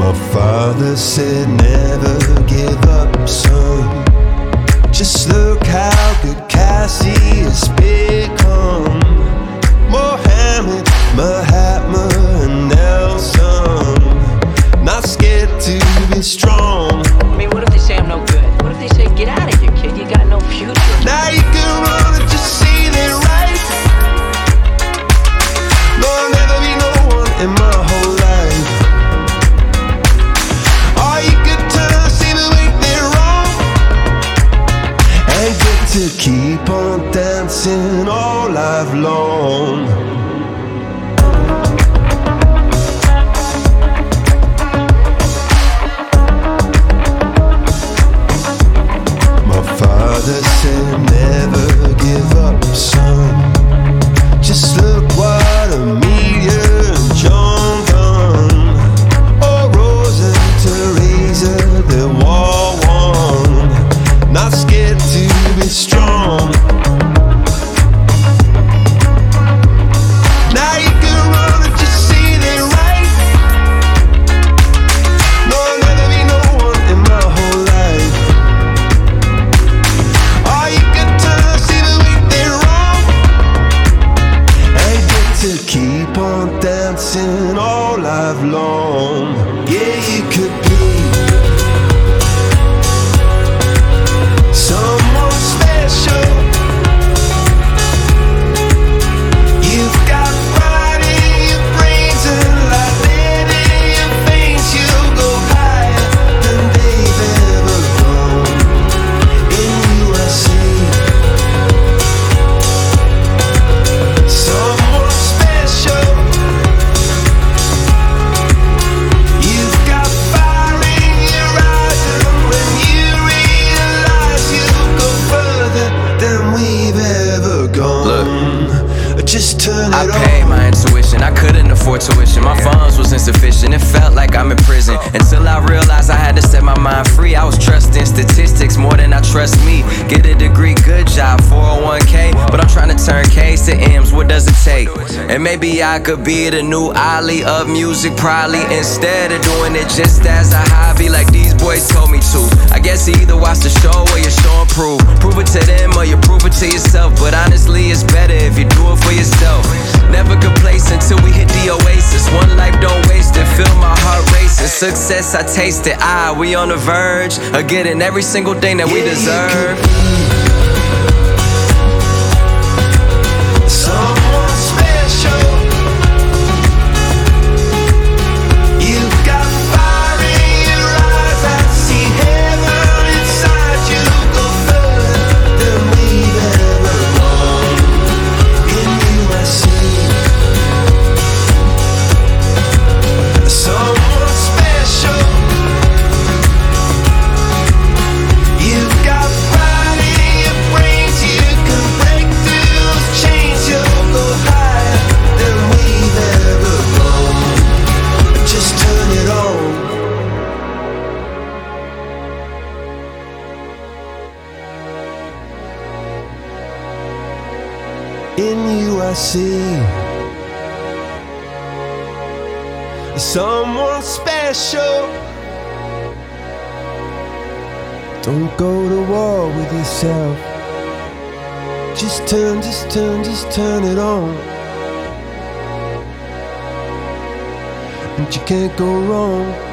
My father said never give up, son. Just look how good Cassie has become. Mohammed, Mahatma, and Nelson. Not scared to be strong. I mean, what if they say I'm no good? What if they say, get out of here, kid, you got no future? Now you can run and just see they're right. No, I'll never be no one in my whole life. Or you could turn, see the way they're wrong, and get to keep on dancing all life long. Father said never give up, son. Just look what Amelia and John done. Oh, Rose and Teresa, they war won. Not scared to be strong. Now you can run and just see they're right. No, I'll never be no one in my whole life. To keep on dancing all life long. Yeah, you could be someone special. You've got pride in your brains and like lead in your veins. You'll go higher than they've ever gone. In you I see someone special. You've got fire in your eyes, and when you realize you'll go further than we've ever gone. Look, just turn it on. I paid my intuition, I couldn't afford tuition. My funds was insufficient, it felt like I'm in prison. Until I realized I had to set my mind free. I was trusting statistics more than I trust me. Get a degree, good job, 401k. But I'm trying to turn K's to M's, what does it take? And maybe I could be the new Ali of music, probably. Instead of doing it just as a hobby like these boys told me to. I guess you either watch the show or you show and prove. Prove it to them or you prove it to yourself. But honestly, it's better if you do it for yourself. Never complacent till we hit the oasis. One life, don't waste it, feel my heart racing. Success, I taste it, we on the verge of getting every single thing that we deserve. Someone special. You've got fire in your eyes, I see heaven inside you. Go further than we've ever gone. In you I see someone special. You've got pride in your brains, you can break through those chains. You'll go higher than we've ever gone. Just turn it on. In you I see someone special. Don't go to war with yourself. Just turn it on. And you can't go wrong.